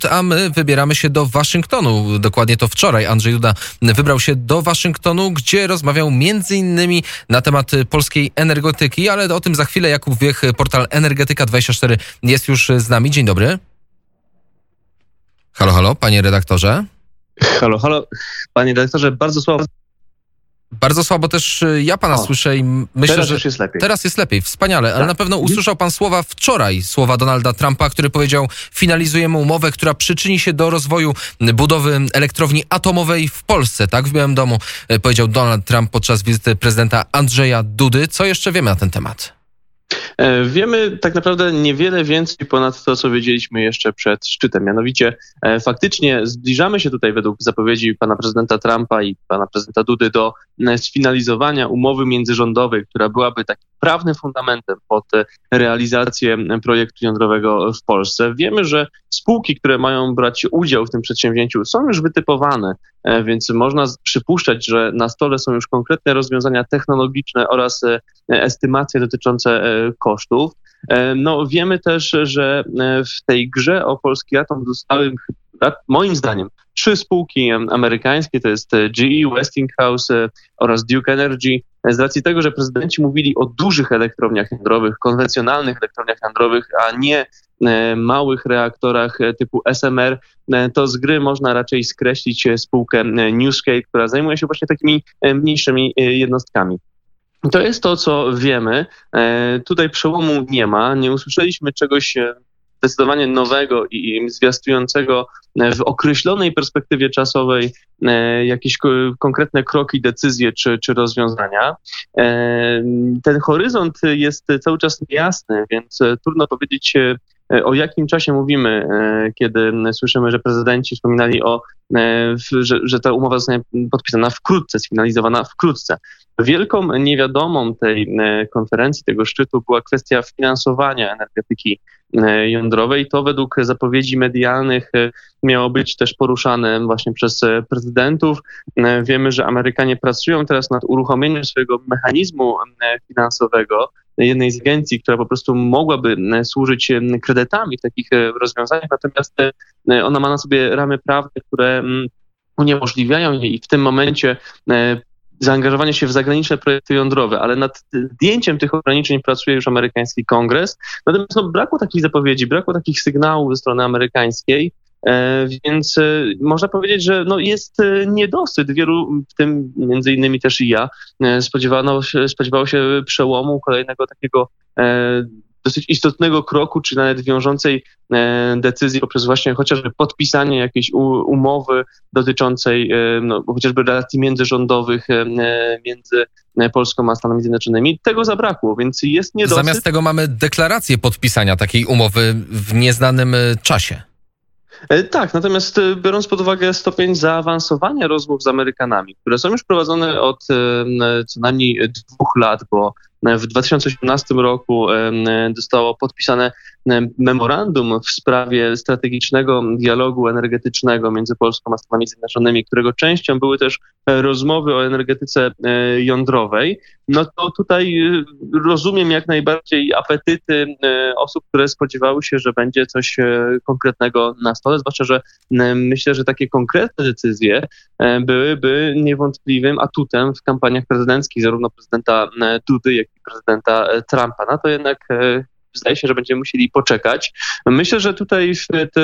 a my wybieramy się do Waszyngtonu. Dokładnie to wczoraj Andrzej Duda wybrał się do Waszyngtonu, gdzie rozmawiał m.in. na temat polskiej energetyki, ale o tym za chwilę. Jakub Wiech, portal Energetyka24 jest już z nami. Dzień dobry. Halo, halo, panie redaktorze. Halo, halo, panie redaktorze, bardzo słabo. Bardzo słabo też ja pana słyszę i myślę, teraz że już jest lepiej. Teraz jest lepiej, wspaniale, ale na pewno usłyszał pan słowa Donalda Trumpa, który powiedział: finalizujemy umowę, która przyczyni się do rozwoju budowy elektrowni atomowej w Polsce. Tak, w Białym Domu powiedział Donald Trump podczas wizyty prezydenta Andrzeja Dudy. Co jeszcze wiemy na ten temat? Wiemy tak naprawdę niewiele więcej ponad to, co wiedzieliśmy jeszcze przed szczytem. Mianowicie faktycznie zbliżamy się tutaj według zapowiedzi pana prezydenta Trumpa i pana prezydenta Dudy do sfinalizowania umowy międzyrządowej, która byłaby takim prawnym fundamentem pod realizację projektu jądrowego w Polsce. Wiemy, że spółki, które mają brać udział w tym przedsięwzięciu, są już wytypowane, więc można przypuszczać, że na stole są już konkretne rozwiązania technologiczne oraz estymacje dotyczące kosztów. No, wiemy też, że w tej grze o polski atom zostały, moim zdaniem, 3 spółki amerykańskie, to jest GE, Westinghouse oraz Duke Energy. Z racji tego, że prezydenci mówili o dużych elektrowniach jądrowych, konwencjonalnych elektrowniach jądrowych, a nie małych reaktorach typu SMR, to z gry można raczej skreślić spółkę NewScale, która zajmuje się właśnie takimi mniejszymi jednostkami. To jest to, co wiemy. Tutaj przełomu nie ma. Nie usłyszeliśmy czegoś zdecydowanie nowego i zwiastującego w określonej perspektywie czasowej jakieś konkretne kroki, decyzje czy rozwiązania. Ten horyzont jest cały czas niejasny, więc trudno powiedzieć, o jakim czasie mówimy, kiedy słyszymy, że prezydenci wspominali że ta umowa zostanie podpisana wkrótce, sfinalizowana wkrótce. Wielką niewiadomą tej konferencji, tego szczytu była kwestia finansowania energetyki jądrowej. To według zapowiedzi medialnych miało być też poruszane właśnie przez prezydentów. Wiemy, że Amerykanie pracują teraz nad uruchomieniem swojego mechanizmu finansowego, jednej z agencji, która po prostu mogłaby służyć kredytami w takich rozwiązaniach, natomiast ona ma na sobie ramy prawne, które uniemożliwiają jej w tym momencie zaangażowanie się w zagraniczne projekty jądrowe, ale nad zdjęciem tych ograniczeń pracuje już amerykański kongres. Natomiast brakło takich zapowiedzi, brakło takich sygnałów ze strony amerykańskiej, więc można powiedzieć, że jest niedosyt. Wielu, w tym między innymi też i ja, spodziewało się przełomu, kolejnego takiego dosyć istotnego kroku, czy nawet wiążącej decyzji poprzez właśnie chociażby podpisanie jakiejś umowy dotyczącej chociażby relacji międzyrządowych między Polską a Stanami Zjednoczonymi. Tego zabrakło, więc jest niedosyt. Zamiast tego mamy deklarację podpisania takiej umowy w nieznanym czasie. Tak, natomiast biorąc pod uwagę stopień zaawansowania rozmów z Amerykanami, które są już prowadzone od co najmniej 2 lat, bo w 2018 roku zostało podpisane memorandum w sprawie strategicznego dialogu energetycznego między Polską a Stanami Zjednoczonymi, którego częścią były też rozmowy o energetyce jądrowej. No to tutaj rozumiem jak najbardziej apetyty osób, które spodziewały się, że będzie coś konkretnego na stole, zwłaszcza, że myślę, że takie konkretne decyzje byłyby niewątpliwym atutem w kampaniach prezydenckich, zarówno prezydenta Dudy, jak i prezydenta Trumpa. Na to jednak zdaje się, że będziemy musieli poczekać. Myślę, że tutaj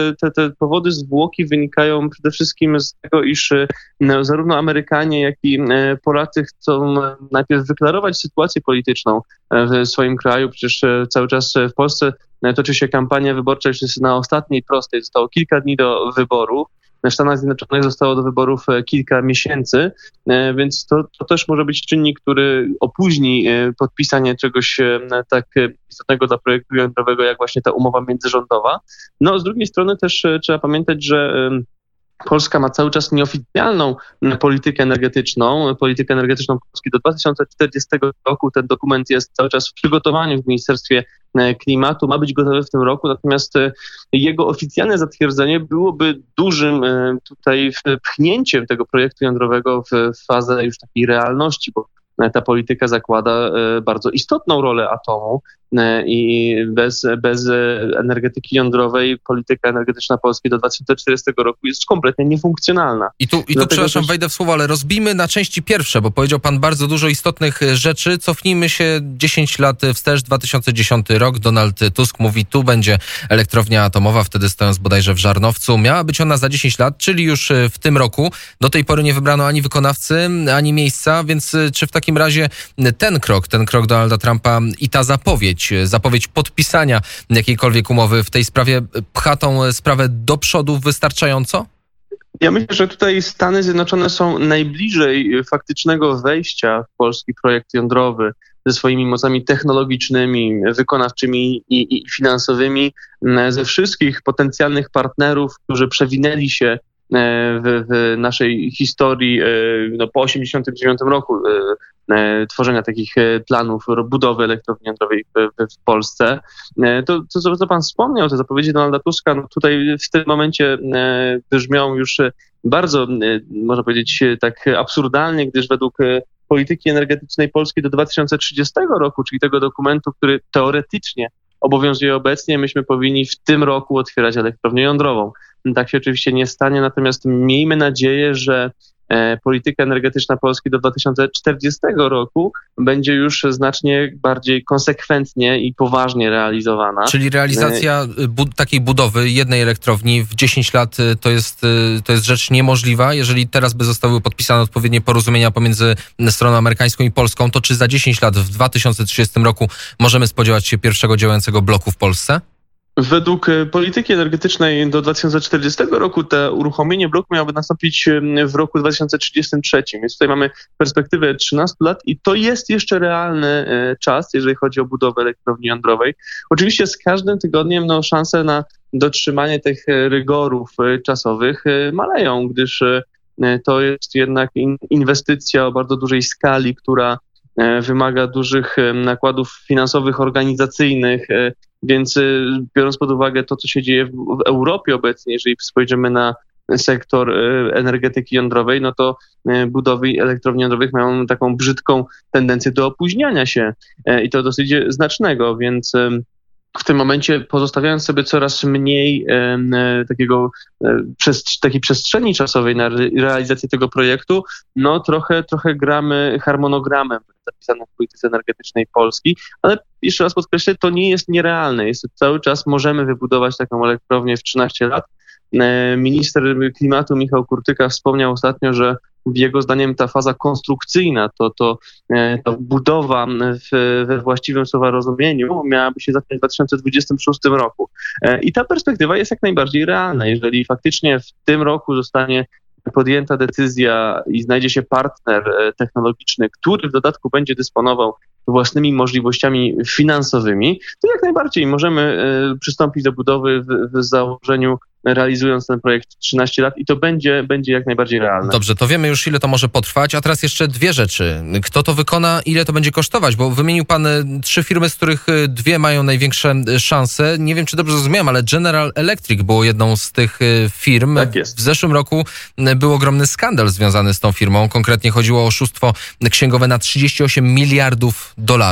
te powody zwłoki wynikają przede wszystkim z tego, iż zarówno Amerykanie, jak i Polacy chcą najpierw wyklarować sytuację polityczną w swoim kraju. Przecież cały czas w Polsce toczy się kampania wyborcza, już jest na ostatniej prostej. Zostało kilka dni do wyborów. W Stanach Zjednoczonych zostało do wyborów kilka miesięcy, więc to też może być czynnik, który opóźni podpisanie czegoś tak istotnego dla projektu jądrowego, jak właśnie ta umowa międzyrządowa. No, z drugiej strony też trzeba pamiętać, że Polska ma cały czas nieoficjalną politykę energetyczną Polski do 2040 roku. Ten dokument jest cały czas w przygotowaniu w Ministerstwie Klimatu, ma być gotowy w tym roku, natomiast jego oficjalne zatwierdzenie byłoby dużym tutaj pchnięciem tego projektu jądrowego w fazę już takiej realności, bo ta polityka zakłada bardzo istotną rolę atomu i bez energetyki jądrowej polityka energetyczna Polski do 2040 roku jest kompletnie niefunkcjonalna. I tu przepraszam, wejdę w słowo, ale rozbijmy na części pierwsze, bo powiedział pan bardzo dużo istotnych rzeczy. Cofnijmy się 10 lat wstecz, 2010 rok. Donald Tusk mówi, tu będzie elektrownia atomowa, wtedy stojąc bodajże w Żarnowcu. Miała być ona za 10 lat, czyli już w tym roku. Do tej pory nie wybrano ani wykonawcy, ani miejsca, więc czy w takim razie ten krok Donalda Trumpa i ta zapowiedź podpisania jakiejkolwiek umowy w tej sprawie pcha tą sprawę do przodu wystarczająco? Ja myślę, że tutaj Stany Zjednoczone są najbliżej faktycznego wejścia w polski projekt jądrowy ze swoimi mocami technologicznymi, wykonawczymi i finansowymi ze wszystkich potencjalnych partnerów, którzy przewinęli się w naszej historii po 1989 roku tworzenia takich planów budowy elektrowni jądrowej w Polsce. To, co pan wspomniał, te zapowiedzi Donalda Tuska, no tutaj w tym momencie brzmią już bardzo, można powiedzieć, tak absurdalnie, gdyż według polityki energetycznej Polski do 2030 roku, czyli tego dokumentu, który teoretycznie obowiązuje obecnie, myśmy powinni w tym roku otwierać elektrownię jądrową. Tak się oczywiście nie stanie, natomiast miejmy nadzieję, że polityka energetyczna Polski do 2040 roku będzie już znacznie bardziej konsekwentnie i poważnie realizowana. Czyli realizacja takiej budowy jednej elektrowni w 10 lat to jest rzecz niemożliwa. Jeżeli teraz by zostały podpisane odpowiednie porozumienia pomiędzy stroną amerykańską i polską, to czy za 10 lat w 2030 roku możemy spodziewać się pierwszego działającego bloku w Polsce? Według polityki energetycznej do 2040 roku to uruchomienie bloku miałoby nastąpić w roku 2033, więc tutaj mamy perspektywę 13 lat i to jest jeszcze realny czas, jeżeli chodzi o budowę elektrowni jądrowej. Oczywiście z każdym tygodniem szanse na dotrzymanie tych rygorów czasowych maleją, gdyż to jest jednak inwestycja o bardzo dużej skali, która wymaga dużych nakładów finansowych, organizacyjnych, więc biorąc pod uwagę to, co się dzieje w Europie obecnie, jeżeli spojrzymy na sektor energetyki jądrowej, no to budowy elektrowni jądrowych mają taką brzydką tendencję do opóźniania się i to dosyć znacznego, więc w tym momencie pozostawiając sobie coraz mniej takiej przestrzeni czasowej na realizację tego projektu, no trochę gramy harmonogramem zapisanym w polityce energetycznej Polski, ale jeszcze raz podkreślę, to nie jest nierealne. Cały czas możemy wybudować taką elektrownię w 13 lat. Minister klimatu Michał Kurtyka wspomniał ostatnio, że jego zdaniem ta faza konstrukcyjna, to budowa we właściwym słowa rozumieniu miałaby się zacząć w 2026 roku. I ta perspektywa jest jak najbardziej realna. Jeżeli faktycznie w tym roku zostanie podjęta decyzja i znajdzie się partner technologiczny, który w dodatku będzie dysponował własnymi możliwościami finansowymi, to jak najbardziej możemy przystąpić do budowy w założeniu, realizując ten projekt 13 lat i to będzie jak najbardziej realne. Dobrze, to wiemy już, ile to może potrwać, a teraz jeszcze dwie rzeczy. Kto to wykona, ile to będzie kosztować? Bo wymienił pan 3 firmy, z których 2 mają największe szanse. Nie wiem, czy dobrze zrozumiałem, ale General Electric było jedną z tych firm. Tak jest. W zeszłym roku był ogromny skandal związany z tą firmą. Konkretnie chodziło o oszustwo księgowe na $38 miliardów.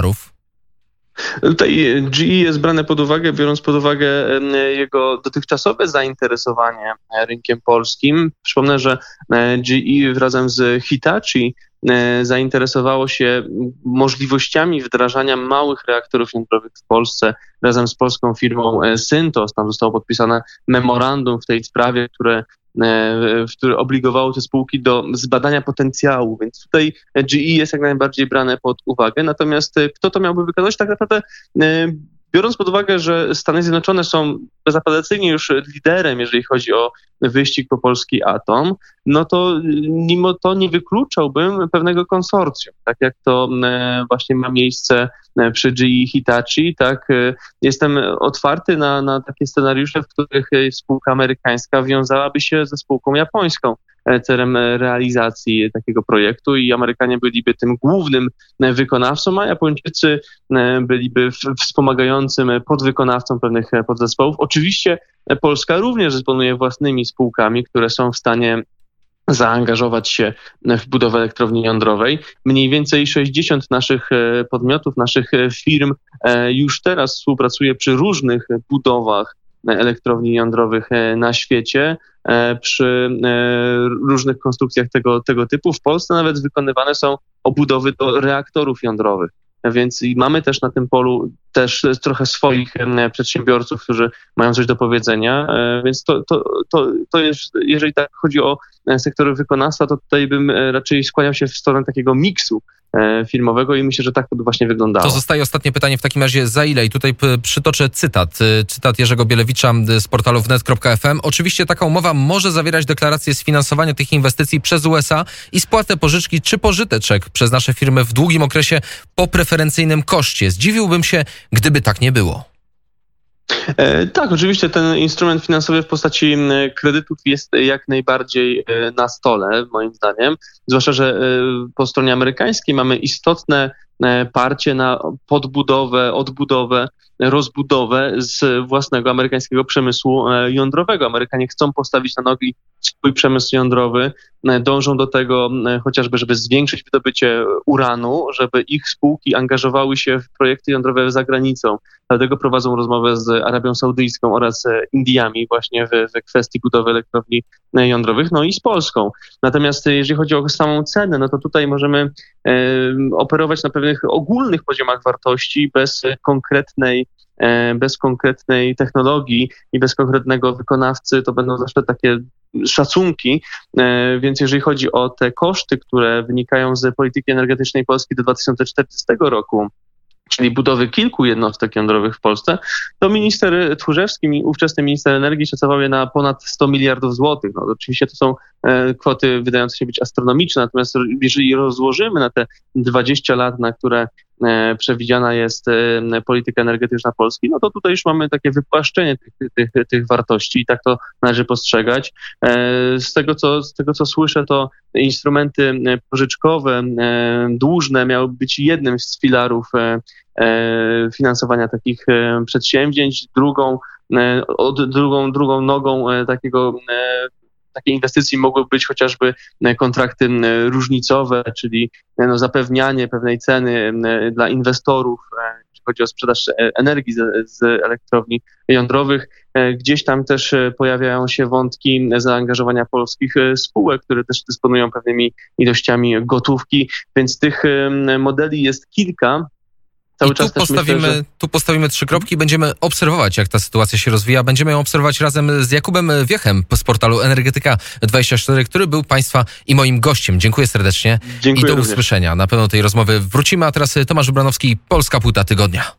Tutaj GE jest brane pod uwagę, biorąc pod uwagę jego dotychczasowe zainteresowanie rynkiem polskim. Przypomnę, że GE razem z Hitachi zainteresowało się możliwościami wdrażania małych reaktorów jądrowych w Polsce razem z polską firmą Syntos. Tam zostało podpisane memorandum w tej sprawie, które obligowało te spółki do zbadania potencjału, więc tutaj GE jest jak najbardziej brane pod uwagę. Natomiast kto to miałby wykazać? Tak naprawdę biorąc pod uwagę, że Stany Zjednoczone są bezapelacyjnie już liderem, jeżeli chodzi o wyścig po polski atom, no to mimo to nie wykluczałbym pewnego konsorcjum, tak jak to właśnie ma miejsce przy GE Hitachi, tak. Jestem otwarty na takie scenariusze, w których spółka amerykańska wiązałaby się ze spółką japońską celem realizacji takiego projektu i Amerykanie byliby tym głównym wykonawcą, a Japończycy byliby wspomagającym podwykonawcą pewnych podzespołów. Oczywiście Polska również dysponuje własnymi spółkami, które są w stanie zaangażować się w budowę elektrowni jądrowej. Mniej więcej 60 naszych podmiotów, naszych firm już teraz współpracuje przy różnych budowach elektrowni jądrowych na świecie, przy różnych konstrukcjach tego typu. W Polsce nawet wykonywane są obudowy do reaktorów jądrowych. Więc mamy też na tym polu też trochę swoich przedsiębiorców, którzy mają coś do powiedzenia, więc to jest, jeżeli tak chodzi o sektor wykonawstwa, to tutaj bym raczej skłaniał się w stronę takiego miksu filmowego i myślę, że tak to by właśnie wyglądało. To zostaje ostatnie pytanie w takim razie, za ile? I tutaj przytoczę cytat Jerzego Bielewicza z portalu wnet.fm. Oczywiście taka umowa może zawierać deklarację sfinansowania tych inwestycji przez USA i spłatę pożyczki czy pożyteczek przez nasze firmy w długim okresie po preferencyjnym koszcie. Zdziwiłbym się, gdyby tak nie było. Tak, oczywiście ten instrument finansowy w postaci kredytów jest jak najbardziej na stole, moim zdaniem. Zwłaszcza, że po stronie amerykańskiej mamy istotne parcie na podbudowę, odbudowę, rozbudowę z własnego amerykańskiego przemysłu jądrowego. Amerykanie chcą postawić na nogi swój przemysł jądrowy, dążą do tego chociażby, żeby zwiększyć wydobycie uranu, żeby ich spółki angażowały się w projekty jądrowe za granicą. Dlatego prowadzą rozmowę z Arabią Saudyjską oraz Indiami właśnie w kwestii budowy elektrowni jądrowych, no i z Polską. Natomiast jeżeli chodzi o samą cenę, no to tutaj możemy operować na pewnych ogólnych poziomach wartości bez konkretnej technologii i bez konkretnego wykonawcy. To będą zawsze takie szacunki, więc jeżeli chodzi o te koszty, które wynikają z polityki energetycznej Polski do 2040 roku, czyli budowy kilku jednostek jądrowych w Polsce, to minister Tchórzewski, ówczesny minister energii, szacował je na ponad 100 miliardów złotych. No, oczywiście to są kwoty wydające się być astronomiczne, natomiast jeżeli rozłożymy na te 20 lat, na które przewidziana jest polityka energetyczna Polski, no to tutaj już mamy takie wypłaszczenie tych wartości i tak to należy postrzegać. Z tego co słyszę, to instrumenty pożyczkowe, dłużne miały być jednym z filarów finansowania takich przedsięwzięć. Drugą nogą takiej inwestycji mogły być chociażby kontrakty różnicowe, czyli zapewnianie pewnej ceny dla inwestorów, jeśli chodzi o sprzedaż energii z elektrowni jądrowych. Gdzieś tam też pojawiają się wątki zaangażowania polskich spółek, które też dysponują pewnymi ilościami gotówki, więc tych modeli jest kilka. Tu postawimy 3 kropki, będziemy obserwować, jak ta sytuacja się rozwija. Będziemy ją obserwować razem z Jakubem Wiechem z portalu Energetyka24, który był Państwa i moim gościem. Dziękuję serdecznie. Dziękuję i do również. usłyszenia. Na pewno tej rozmowy wrócimy, a teraz Tomasz Branowski, Polska Płyta Tygodnia.